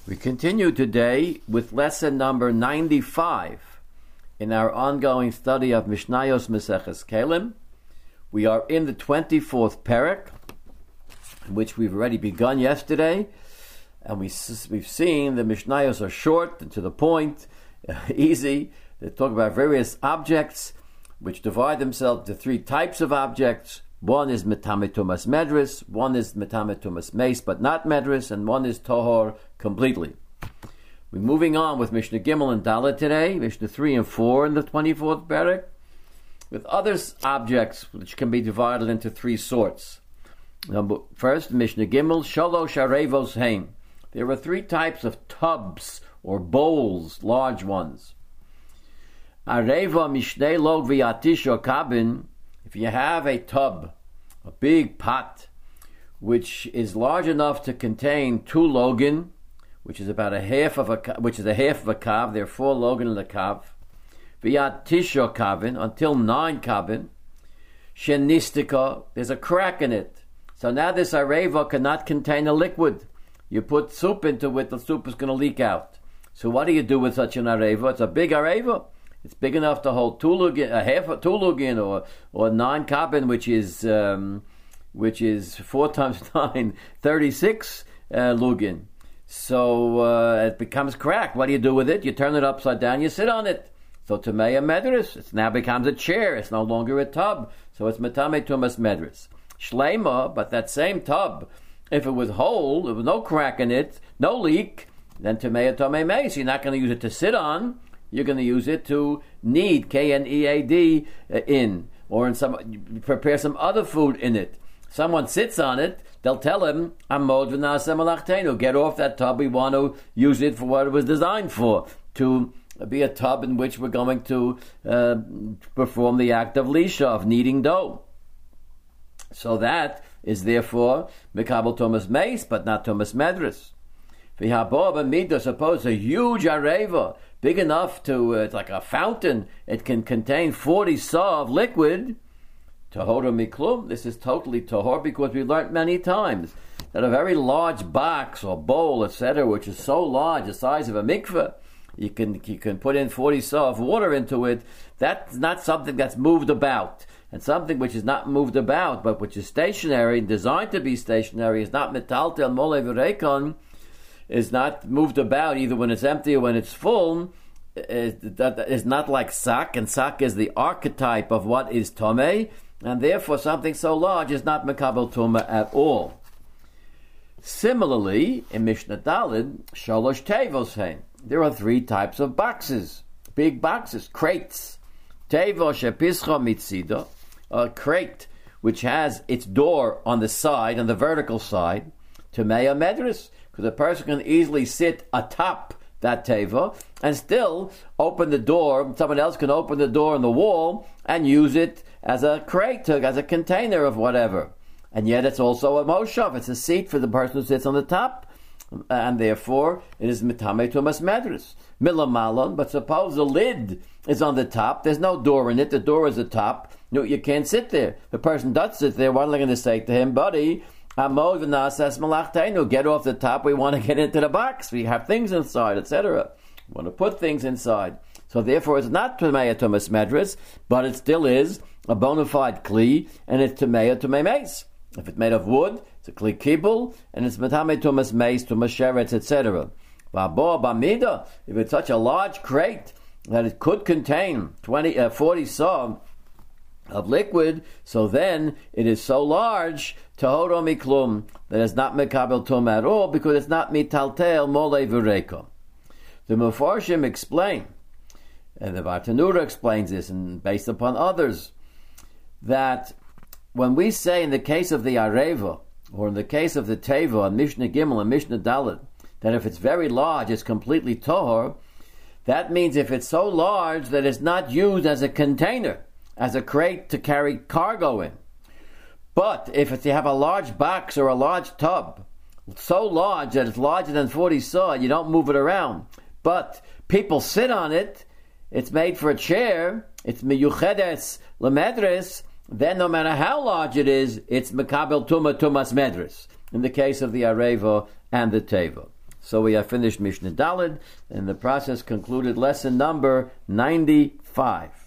We continue today with lesson number 95 in our ongoing study of Mishnayos Maseches Kelim. We are in the 24th parak, which we've already begun yesterday, and we've seen the Mishnayos are short and to the point, easy. They talk about various objects, which divide themselves into three types of objects. One is Metame Tumas Medris, one is Metame Tumas Meis, but not Medris, and one is Tohor completely. We're moving on with Mishnah Gimel and Dalet today, Mishnah 3 and 4 in the 24th parak, with other objects which can be divided into three sorts. First, Mishnah Gimel, Shalosh Arevos Hein. There are three types of tubs or bowls, large ones. Areva Mishnei Log V'Yatish or Kabin. If you have a tub, a big pot, which is large enough to contain 2 login, which is about a half of a kav, there are 4 login in the kav, v'yat tisho kavin, until 9 kavin, shenistika, there's a crack in it. So now this areva cannot contain a liquid. You put soup into it, the soup is going to leak out. So what do you do with such an areva? It's a big areva. It's big enough to hold 2 lugin, a half of 2 lugin, or 9 kabin, which is 4 times 9, 36 lugin. So it becomes cracked. What do you do with it? You turn it upside down. You sit on it. So Tamei Medris, it now becomes a chair. It's no longer a tub. So it's Metame Tumas Medris. Shleima, but that same tub, if it was whole, there was no crack in it, no leak, then Tamei Tomei Meis. You're not going to use it to sit on. You're going to use it to knead, K-N-E-A-D, in, or prepare some other food in it. Someone sits on it, they'll tell him, Amod v'naseh malachtenu, get off that tub, we want to use it for what it was designed for, to be a tub in which we're going to perform the act of lisha, of kneading dough. So that is therefore Mekabel Tumas Meis, but not Tumas Medris. V'habor b'midah, suppose a huge areva, big enough to, it's like a fountain, it can contain 40 saw of liquid. Tahor miklum, this is totally tahor, because we learned many times that a very large box or bowl, etc., which is so large, the size of a mikveh, you can put in 40 saw of water into it. That's not something that's moved about. And something which is not moved about, but which is stationary, designed to be stationary, is not metaltel mole v'rekon, is not moved about either when it's empty or when it's full. That is not like sak, and sak is the archetype of what is tomei, and therefore something so large is not mekabel tuma at all. Similarly, in Mishnah Daled, shalosh tevos hein. There are 3 types of boxes, big boxes, crates. Tevo shepischa mitzido, a crate which has its door on the side, on the vertical side, Tamei Medris, because a person can easily sit atop that teva and still open the door. Someone else can open the door in the wall and use it as a crate, as a container of whatever. And yet it's also a moshav. It's a seat for the person who sits on the top, and therefore it is Metame Tumas Medris. Milamalon, but suppose the lid is on the top. There's no door in it. The door is the top. You can't sit there. The person does sit there. What are they going to say to him? Buddy, Amod v'naseh malachtenu, get off the top. We want to get into the box. We have things inside, etc. We want to put things inside. So therefore, it's not Tamei Tumas Medris, but it still is a bona fide kli, and it's Tamei Tumei Meis. If it's made of wood, it's a kli kibul, and it's Metame Tumas Meis, Tumas Sheretz, etc. V'abor b'mida, if it's such a large crate that it could contain 40 saw of liquid, so then it is so large, tahoro miklum, that it's not mekabel tum at all, because it's not mitaltel mole v'reko. The Mefarshim explain, and the Bartanura explains this, and based upon others, that when we say in the case of the areva, or in the case of the teva, and Mishnah Gimel and Mishnah Dalet, that if it's very large, it's completely tohor, that means if it's so large that it's not used as a container, as a crate to carry cargo in. But if you have a large box or a large tub, so large that it's larger than 40 saw, you don't move it around, but people sit on it, it's made for a chair, it's miyuchedes lemedres, then no matter how large it is, it's mekabel tumas medres, in the case of the areva and the teva. So we have finished Mishnah Daled, and the process concluded lesson number 95.